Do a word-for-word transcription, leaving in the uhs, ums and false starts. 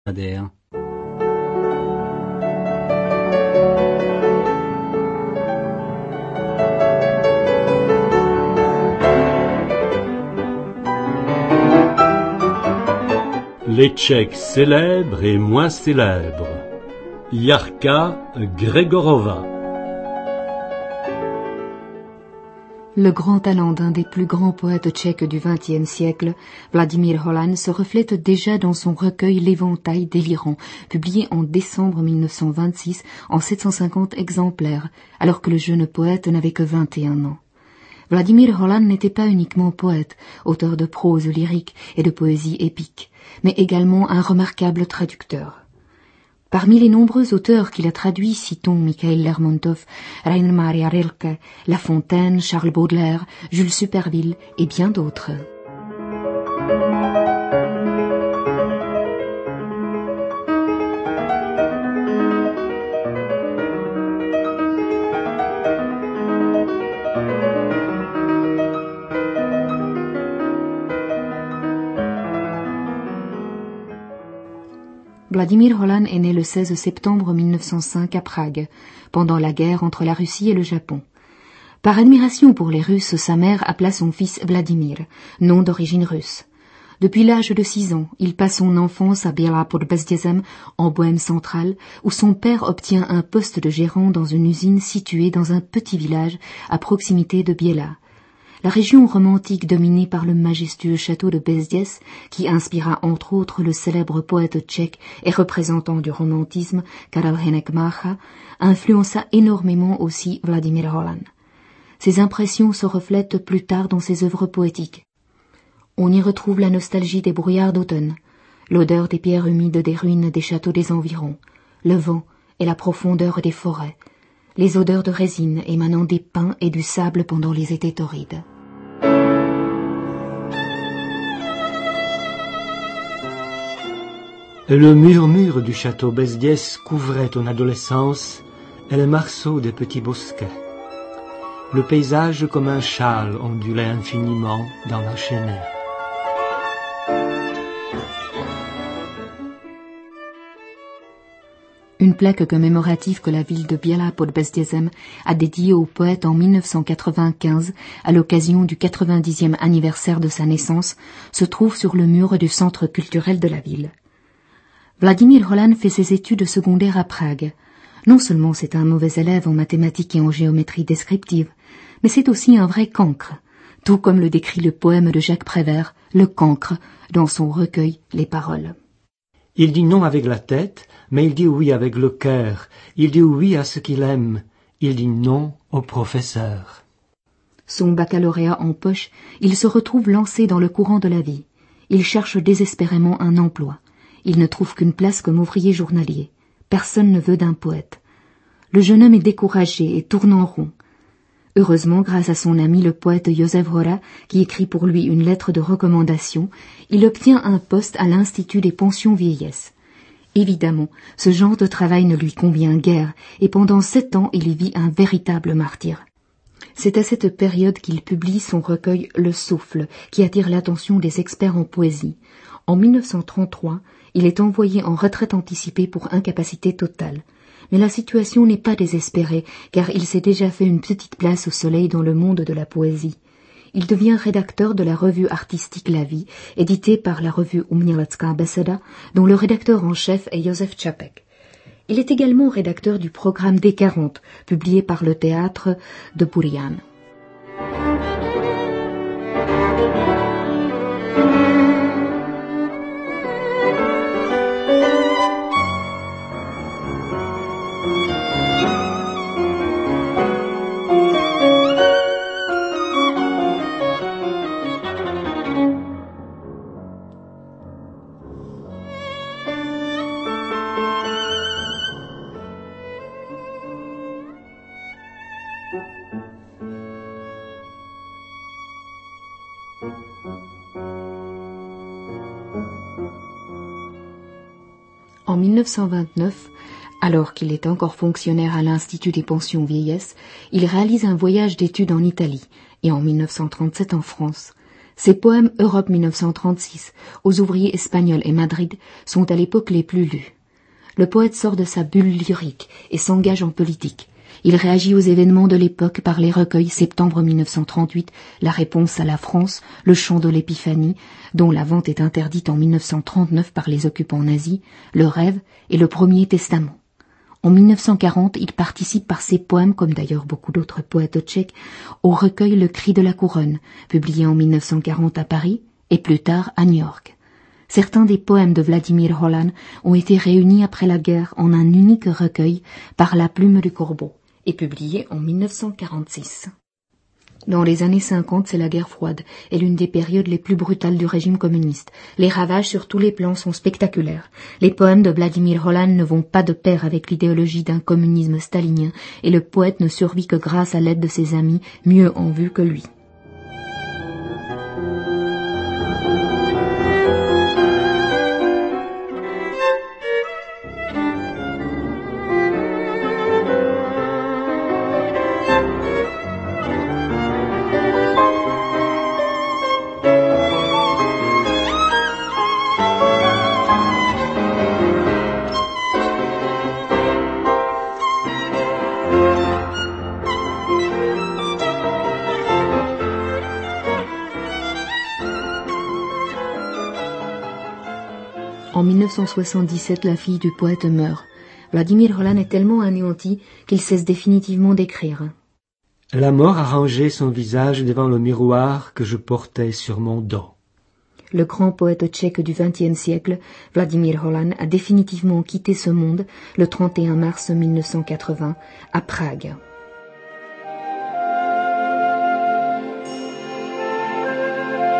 adhère. Les Tchèques célèbres et moins célèbres. Jarka Gregorova. Le grand talent d'un des plus grands poètes tchèques du vingtième siècle, Vladimír Holan, se reflète déjà dans son recueil L'Éventail délirant, publié en décembre mille neuf cent vingt-six en sept cent cinquante exemplaires, alors que le jeune poète n'avait que vingt et un ans. Vladimír Holan n'était pas uniquement poète, auteur de prose lyrique et de poésie épique, mais également un remarquable traducteur. Parmi les nombreux auteurs qu'il a traduits, citons Mikhaïl Lermontov, Rainer Maria Rilke, La Fontaine, Charles Baudelaire, Jules Supervielle et bien d'autres. Vladimír Holan est né le seize septembre mille neuf cent cinq à Prague, pendant la guerre entre la Russie et le Japon. Par admiration pour les Russes, sa mère appela son fils Vladimir, nom d'origine russe. Depuis l'âge de six ans, il passe son enfance à Biela pod Bezdězem, en Bohême centrale, où son père obtient un poste de gérant dans une usine située dans un petit village à proximité de Biela. La région romantique dominée par le majestueux château de Bezděz, qui inspira entre autres le célèbre poète tchèque et représentant du romantisme Karel Hynek Mácha, influença énormément aussi Vladimír Holan. Ses impressions se reflètent plus tard dans ses œuvres poétiques. On y retrouve la nostalgie des brouillards d'automne, l'odeur des pierres humides des ruines des châteaux des environs, le vent et la profondeur des forêts, les odeurs de résine émanant des pins et du sable pendant les étés torrides. Le murmure du château Bezděz couvrait ton adolescence et les marceaux des petits bosquets. Le paysage comme un châle ondulait infiniment dans la chaînée. Une plaque commémorative que la ville de Biela pod Bezdězem a dédiée au poète en mille neuf cent quatre-vingt-quinze à l'occasion du quatre-vingt-dixième anniversaire de sa naissance se trouve sur le mur du centre culturel de la ville. Vladimír Holan fait ses études secondaires à Prague. Non seulement c'est un mauvais élève en mathématiques et en géométrie descriptive, mais c'est aussi un vrai cancre, tout comme le décrit le poème de Jacques Prévert, Le cancre, dans son recueil Les Paroles. Il dit non avec la tête, mais il dit oui avec le cœur. Il dit oui à ce qu'il aime. Il dit non au professeur. Son baccalauréat en poche, il se retrouve lancé dans le courant de la vie. Il cherche désespérément un emploi. Il ne trouve qu'une place comme ouvrier journalier. Personne ne veut d'un poète. Le jeune homme est découragé et tourne en rond. Heureusement, grâce à son ami le poète Josef Hora, qui écrit pour lui une lettre de recommandation, il obtient un poste à l'Institut des pensions vieillesse. Évidemment, ce genre de travail ne lui convient guère, et pendant sept ans il y vit un véritable martyre. C'est à cette période qu'il publie son recueil Le Souffle, qui attire l'attention des experts en poésie. En mille neuf cent trente-trois, il est envoyé en retraite anticipée pour incapacité totale. Mais la situation n'est pas désespérée, car il s'est déjà fait une petite place au soleil dans le monde de la poésie. Il devient rédacteur de la revue artistique La Vie, éditée par la revue Umělecká beseda, dont le rédacteur en chef est Josef Čapek. Il est également rédacteur du programme D quarante, publié par le théâtre de Burian. En mille neuf cent vingt-neuf, alors qu'il est encore fonctionnaire à l'Institut des pensions vieillesse, il réalise un voyage d'études en Italie et en mille neuf cent trente-sept en France. Ses poèmes Europe mille neuf cent trente-six, aux ouvriers espagnols et Madrid sont à l'époque les plus lus. Le poète sort de sa bulle lyrique et s'engage en politique. Il réagit aux événements de l'époque par les recueils Septembre mille neuf cent trente-huit, La réponse à la France, Le chant de l'Épiphanie, dont la vente est interdite en mille neuf cent trente-neuf par les occupants nazis, Le rêve et Le premier testament. En mille neuf cent quarante, il participe par ses poèmes, comme d'ailleurs beaucoup d'autres poètes tchèques, au recueil Le cri de la couronne, publié en mille neuf cent quarante à Paris et plus tard à New York. Certains des poèmes de Vladimir Holan ont été réunis après la guerre en un unique recueil par La plume du corbeau et publié en mille neuf cent quarante-six. Dans les années cinquante, c'est la guerre froide et l'une des périodes les plus brutales du régime communiste. Les ravages sur tous les plans sont spectaculaires. Les poèmes de Vladimir Holan ne vont pas de pair avec l'idéologie d'un communisme stalinien et le poète ne survit que grâce à l'aide de ses amis, mieux en vue que lui. En mille neuf cent soixante-dix-sept, la fille du poète meurt. Vladimir Holan est tellement anéanti qu'il cesse définitivement d'écrire. La mort a rangé son visage devant le miroir que je portais sur mon dos. Le grand poète tchèque du vingtième siècle, Vladimir Holan, a définitivement quitté ce monde le trente et un mars mille neuf cent quatre-vingts à Prague.